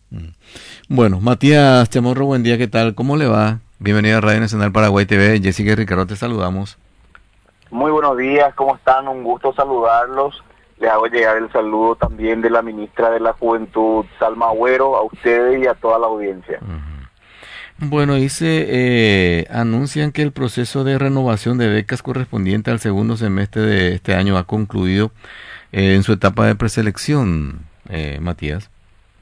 Mm. Bueno, Matías Chamorro, buen día, ¿qué tal? ¿Cómo le va? Bienvenido a Radio Nacional Paraguay TV. Jessica y Ricardo, te saludamos. Muy buenos días, ¿cómo están? Un gusto saludarlos. Les hago llegar el saludo también de la ministra de la Juventud, Salma Agüero, a ustedes y a toda la audiencia. Bueno, anuncian que el proceso de renovación de becas correspondiente al segundo semestre de este año ha concluido en su etapa de preselección, Matías.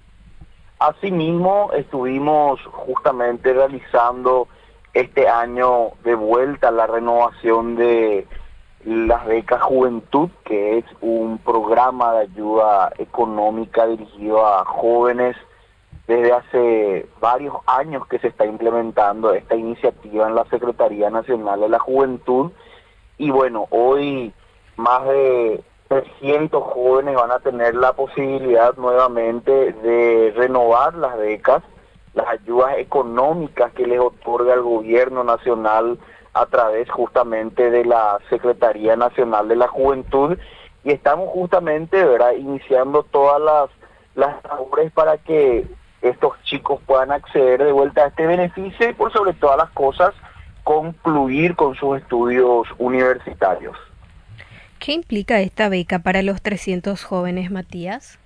Asimismo, estuvimos justamente realizando este año de vuelta la renovación de las becas Juventud, que es un programa de ayuda económica dirigido a jóvenes. Desde hace varios años que se está implementando esta iniciativa en la Secretaría Nacional de la Juventud y bueno, hoy más de 300 jóvenes van a tener la posibilidad nuevamente de renovar las becas, las ayudas económicas que les otorga el gobierno nacional a través justamente de la Secretaría Nacional de la Juventud y estamos justamente, ¿verdad?, iniciando todas las labores para que estos chicos puedan acceder de vuelta a este beneficio y por sobre todas las cosas concluir con sus estudios universitarios. ¿Qué implica esta beca para los 300 jóvenes, Matías?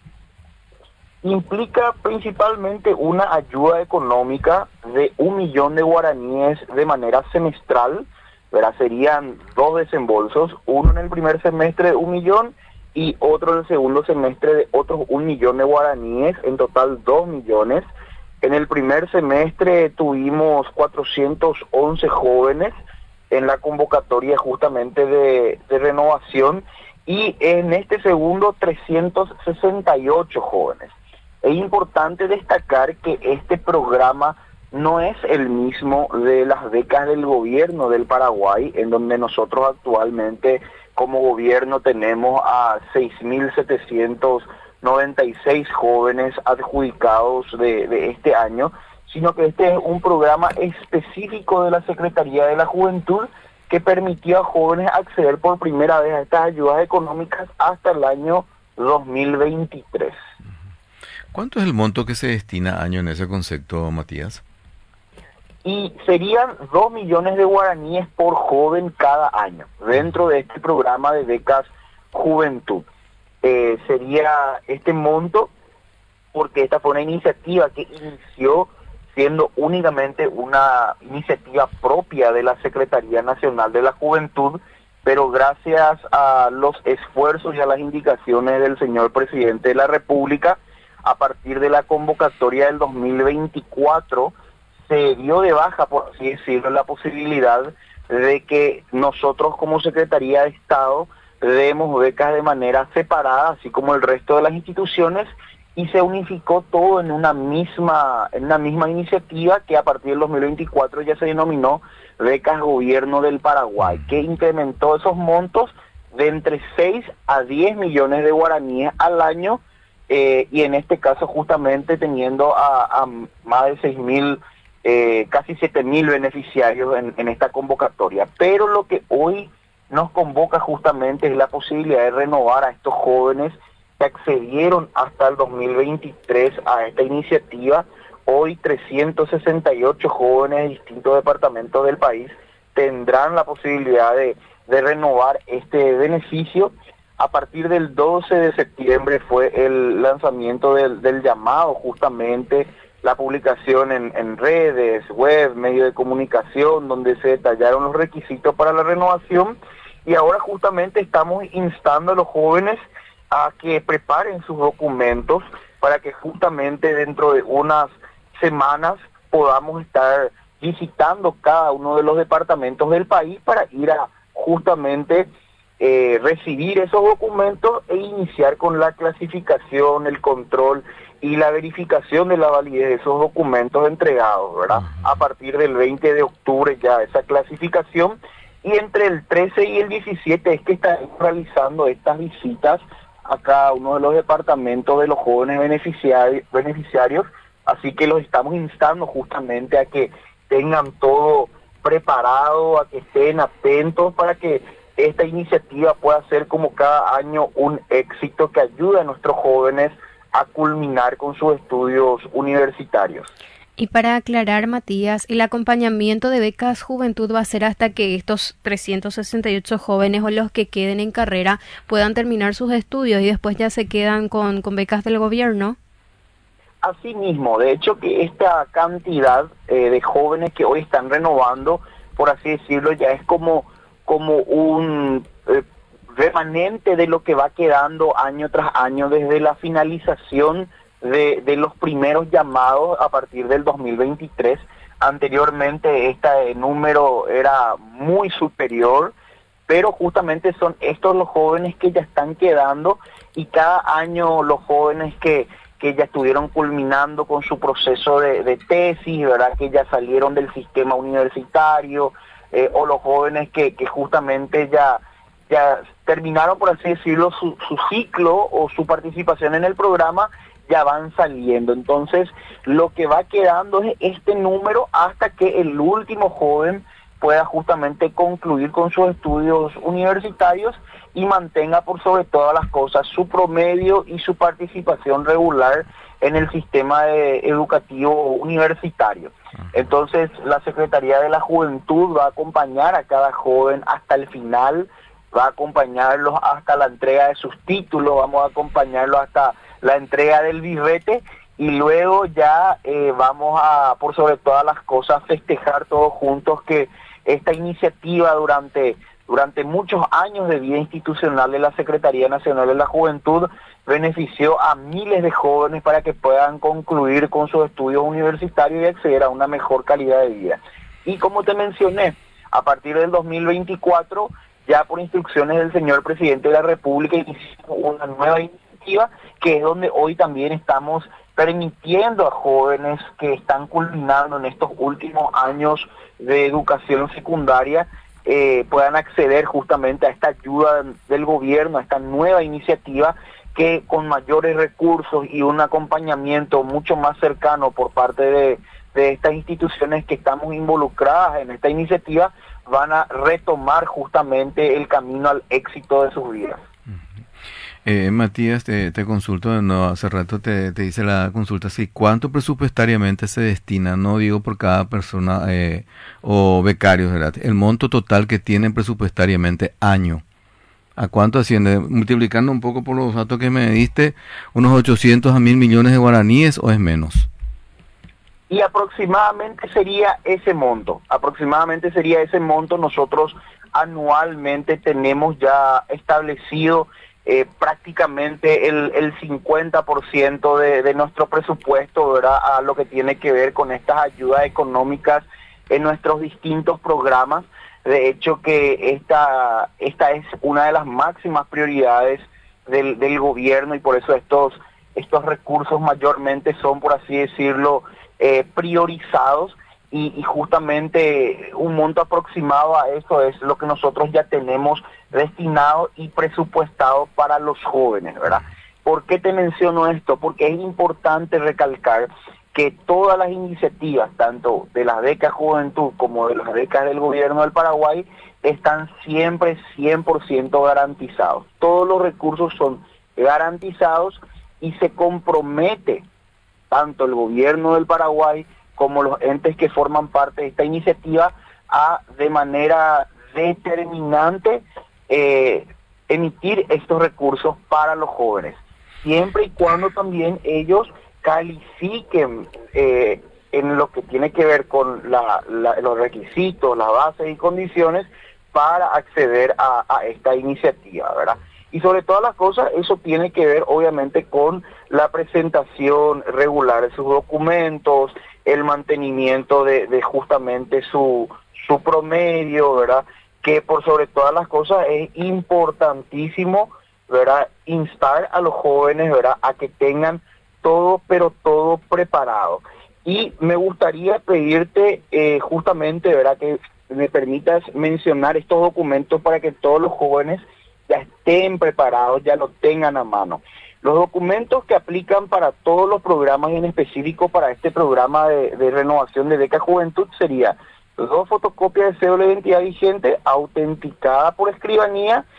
Implica principalmente una ayuda económica de 1 millón de guaraníes de manera semestral, ¿verdad? Serían 2 desembolsos, uno en el primer semestre de 1 millón y otro en el segundo semestre de otros 1 millón de guaraníes, en total 2 millones. En el primer semestre tuvimos 411 jóvenes en la convocatoria justamente de renovación y en este segundo 368 jóvenes. Es importante destacar que este programa no es el mismo de las becas del gobierno del Paraguay, en donde nosotros actualmente como gobierno tenemos a 6.796 jóvenes adjudicados de este año, sino que este es un programa específico de la Secretaría de la Juventud que permitió a jóvenes acceder por primera vez a estas ayudas económicas hasta el año 2023. ¿Cuánto es el monto que se destina año en ese concepto, Matías? Y serían 2 millones de guaraníes por joven cada año, dentro de este programa de becas Juventud. Sería este monto, porque esta fue una iniciativa que inició siendo únicamente una iniciativa propia de la Secretaría Nacional de la Juventud, pero gracias a los esfuerzos y a las indicaciones del señor Presidente de la República, a partir de la convocatoria del 2024, se dio de baja, por así decirlo, la posibilidad de que nosotros como Secretaría de Estado demos becas de manera separada, así como el resto de las instituciones, y se unificó todo en una misma iniciativa que a partir del 2024 ya se denominó Becas Gobierno del Paraguay, que incrementó esos montos de entre 6 a 10 millones de guaraníes al año, y en este caso justamente teniendo a más de 6.000, casi 7.000 beneficiarios en esta convocatoria. Pero lo que hoy nos convoca justamente es la posibilidad de renovar a estos jóvenes que accedieron hasta el 2023 a esta iniciativa. Hoy 368 jóvenes de distintos departamentos del país tendrán la posibilidad de renovar este beneficio. A partir del 12 de septiembre fue el lanzamiento del llamado, justamente la publicación en redes, web, medios de comunicación, donde se detallaron los requisitos para la renovación, y ahora justamente estamos instando a los jóvenes a que preparen sus documentos para que justamente dentro de unas semanas podamos estar visitando cada uno de los departamentos del país para ir a justamente recibir esos documentos e iniciar con la clasificación, el control y la verificación de la validez de esos documentos entregados, ¿verdad? A partir del 20 de octubre ya esa clasificación, y entre el 13 y el 17 es que estaremos realizando estas visitas a cada uno de los departamentos de los jóvenes beneficiarios, así que los estamos instando justamente a que tengan todo preparado, a que estén atentos para que esta iniciativa pueda ser como cada año un éxito que ayude a nuestros jóvenes a culminar con sus estudios universitarios. Y para aclarar, Matías, el acompañamiento de becas Juventud va a ser hasta que estos 368 jóvenes o los que queden en carrera puedan terminar sus estudios y después ya se quedan con becas del gobierno. Asimismo, de hecho que esta cantidad de jóvenes que hoy están renovando, por así decirlo, ya es como un remanente de lo que va quedando año tras año desde la finalización de los primeros llamados a partir del 2023. Anteriormente este número era muy superior, pero justamente son estos los jóvenes que ya están quedando, y cada año los jóvenes que ya estuvieron culminando con su proceso de tesis, ¿verdad? Que ya salieron del sistema universitario, o los jóvenes que justamente ya terminaron, por así decirlo, su ciclo o su participación en el programa, ya van saliendo. Entonces, lo que va quedando es este número hasta que el último joven pueda justamente concluir con sus estudios universitarios y mantenga por sobre todas las cosas su promedio y su participación regular en el sistema educativo universitario. Entonces, la Secretaría de la Juventud va a acompañar a cada joven hasta el final, va a acompañarlos hasta la entrega de sus títulos, vamos a acompañarlos hasta la entrega del birrete, y luego ya vamos a, por sobre todas las cosas, festejar todos juntos que esta iniciativa durante muchos años de vida institucional de la Secretaría Nacional de la Juventud benefició a miles de jóvenes para que puedan concluir con sus estudios universitarios y acceder a una mejor calidad de vida. Y como te mencioné, a partir del 2024, ya por instrucciones del señor Presidente de la República, iniciamos una nueva iniciativa, que es donde hoy también estamos permitiendo a jóvenes que están culminando en estos últimos años de educación secundaria puedan acceder justamente a esta ayuda del gobierno, a esta nueva iniciativa, que con mayores recursos y un acompañamiento mucho más cercano por parte de estas instituciones que estamos involucradas en esta iniciativa, van a retomar justamente el camino al éxito de sus vidas. Matías, te consulto, no, hace rato te hice la consulta, sí, ¿cuánto presupuestariamente se destina, no digo por cada persona o becarios, ¿verdad? El monto total que tienen presupuestariamente año, ¿a cuánto asciende? Multiplicando un poco por los datos que me diste, unos 800 a 1.000 millones de guaraníes, ¿o es menos? Y aproximadamente sería ese monto. Nosotros anualmente tenemos ya establecido prácticamente el 50% de nuestro presupuesto, ¿verdad?, a lo que tiene que ver con estas ayudas económicas en nuestros distintos programas. De hecho que esta es una de las máximas prioridades del gobierno, y por eso estos recursos mayormente son, por así decirlo, priorizados, y justamente un monto aproximado a eso es lo que nosotros ya tenemos destinado y presupuestado para los jóvenes, ¿verdad? ¿Por qué te menciono esto? Porque es importante recalcar que todas las iniciativas, tanto de las becas Juventud como de las becas del gobierno del Paraguay, están siempre 100% garantizados. Todos los recursos son garantizados y se compromete tanto el gobierno del Paraguay como los entes que forman parte de esta iniciativa a, de manera determinante, emitir estos recursos para los jóvenes, siempre y cuando también ellos califiquen en lo que tiene que ver con los requisitos, las bases y condiciones para acceder a esta iniciativa, ¿verdad? Y sobre todas las cosas, eso tiene que ver obviamente con la presentación regular de sus documentos, el mantenimiento de justamente su promedio, ¿verdad? Que por sobre todas las cosas es importantísimo, ¿verdad?, instar a los jóvenes, ¿verdad?, a que tengan todo, pero todo preparado. Y me gustaría pedirte justamente, ¿verdad?, que me permitas mencionar estos documentos para que todos los jóvenes ya estén preparados, ya lo tengan a mano. Los documentos que aplican para todos los programas, y en específico para este programa de renovación de beca Juventud, sería 2 fotocopias de cédula de identidad vigente autenticada por escribanía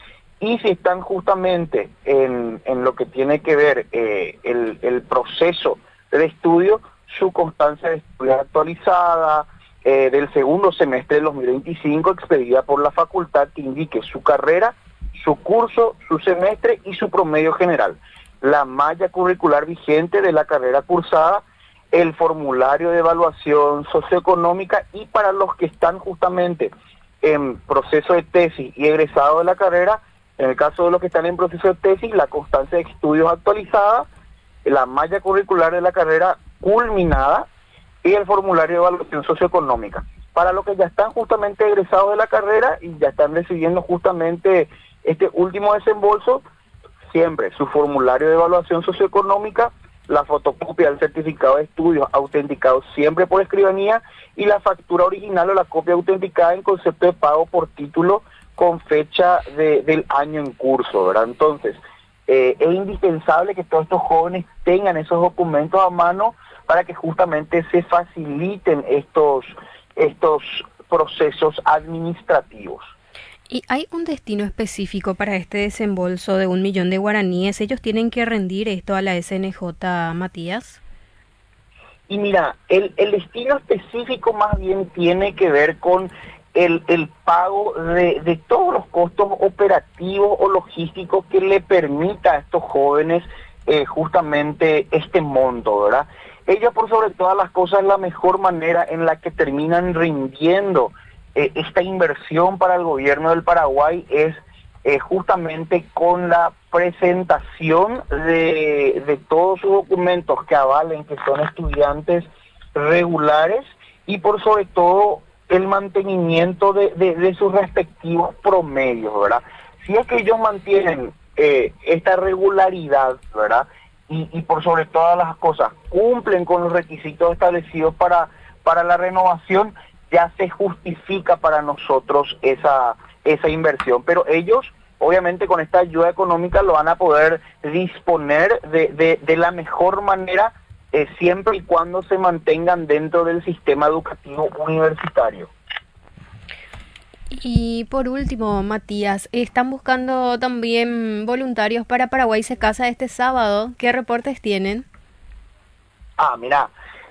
y si están justamente en lo que tiene que ver el proceso de estudio, su constancia de estudio actualizada del segundo semestre de 2025 expedida por la facultad que indique su carrera, su curso, su semestre y su promedio general, la malla curricular vigente de la carrera cursada, el formulario de evaluación socioeconómica, y para los que están justamente en proceso de tesis y egresado de la carrera, en el caso de los que están en proceso de tesis, la constancia de estudios actualizada, la malla curricular de la carrera culminada y el formulario de evaluación socioeconómica. Para los que ya están justamente egresados de la carrera y ya están recibiendo justamente este último desembolso, siempre su formulario de evaluación socioeconómica, la fotocopia del certificado de estudios autenticado siempre por escribanía y la factura original o la copia autenticada en concepto de pago por título con fecha del año en curso, ¿verdad? Entonces, es indispensable que todos estos jóvenes tengan esos documentos a mano para que justamente se faciliten estos procesos administrativos. ¿Y hay un destino específico para este desembolso de 1.000.000 de guaraníes? ¿Ellos tienen que rendir esto a la SNJ, Matías? Y mira, el destino específico más bien tiene que ver con el pago de todos los costos operativos o logísticos que le permita a estos jóvenes justamente este monto, ¿verdad? Ellos, por sobre todas las cosas, la mejor manera en la que terminan rindiendo esta inversión para el gobierno del Paraguay es justamente con la presentación de todos sus documentos que avalen que son estudiantes regulares y por sobre todo el mantenimiento de sus respectivos promedios, ¿verdad? Si es que ellos mantienen esta regularidad, ¿verdad? Y por sobre todas las cosas cumplen con los requisitos establecidos para la renovación, ya se justifica para nosotros esa inversión. Pero ellos, obviamente, con esta ayuda económica lo van a poder disponer de la mejor manera, siempre y cuando se mantengan dentro del sistema educativo universitario. Y por último, Matías, están buscando también voluntarios para Paraguay se casa este sábado. ¿Qué reportes tienen? Mira,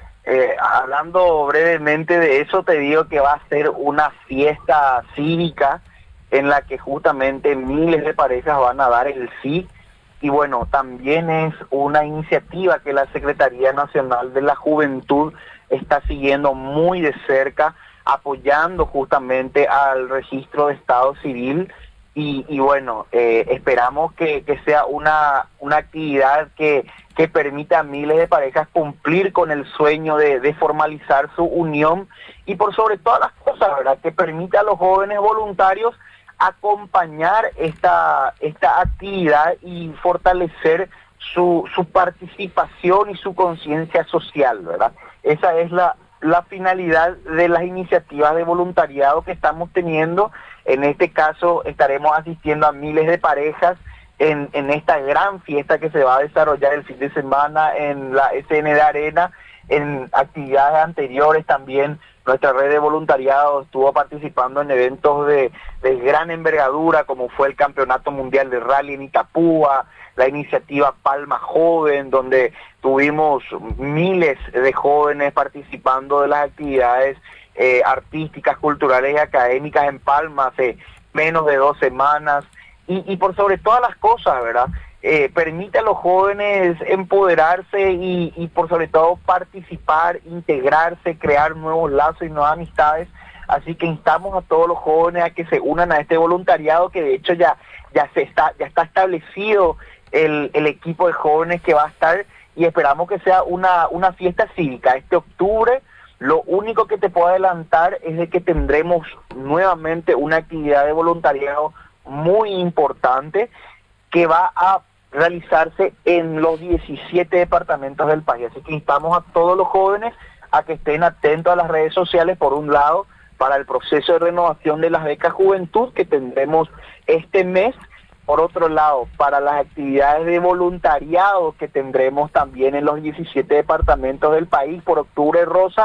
hablando brevemente de eso, te digo que va a ser una fiesta cívica en la que justamente miles de parejas van a dar el sí. Y bueno, también es una iniciativa que la Secretaría Nacional de la Juventud está siguiendo muy de cerca, apoyando justamente al registro de Estado Civil y bueno, esperamos que sea una actividad que permita a miles de parejas cumplir con el sueño de formalizar su unión y por sobre todas las cosas, ¿verdad?, que permita a los jóvenes voluntarios acompañar esta actividad y fortalecer su participación y su conciencia social, ¿verdad? Esa es la finalidad de las iniciativas de voluntariado que estamos teniendo. En este caso estaremos asistiendo a miles de parejas en esta gran fiesta que se va a desarrollar el fin de semana en la SND Arena. En actividades anteriores también nuestra red de voluntariado estuvo participando en eventos de gran envergadura, como fue el Campeonato Mundial de Rally en Itapúa, la iniciativa Palma Joven, donde tuvimos miles de jóvenes participando de las actividades artísticas, culturales y académicas en Palma hace menos de 2 semanas, y por sobre todas las cosas, ¿verdad?, permite a los jóvenes empoderarse y por sobre todo participar, integrarse, crear nuevos lazos y nuevas amistades. Así que instamos a todos los jóvenes a que se unan a este voluntariado, que de hecho ya está establecido el equipo de jóvenes que va a estar, y esperamos que sea una fiesta cívica este octubre. Lo único que te puedo adelantar es de que tendremos nuevamente una actividad de voluntariado muy importante que va a realizarse en los 17 departamentos del país. Así que instamos a todos los jóvenes a que estén atentos a las redes sociales, por un lado, para el proceso de renovación de las becas Juventud que tendremos este mes, por otro lado, para las actividades de voluntariado que tendremos también en los 17 departamentos del país por Octubre Rosa,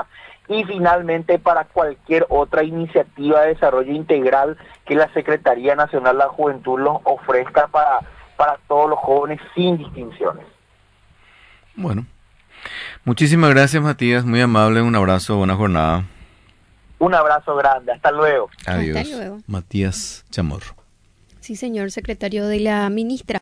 y finalmente para cualquier otra iniciativa de desarrollo integral que la Secretaría Nacional de la Juventud los ofrezca para todos los jóvenes sin distinciones. Bueno, muchísimas gracias, Matías, muy amable, un abrazo, buena jornada. Un abrazo grande, hasta luego. Adiós. Hasta luego. Matías Chamorro. Sí, señor secretario de la ministra.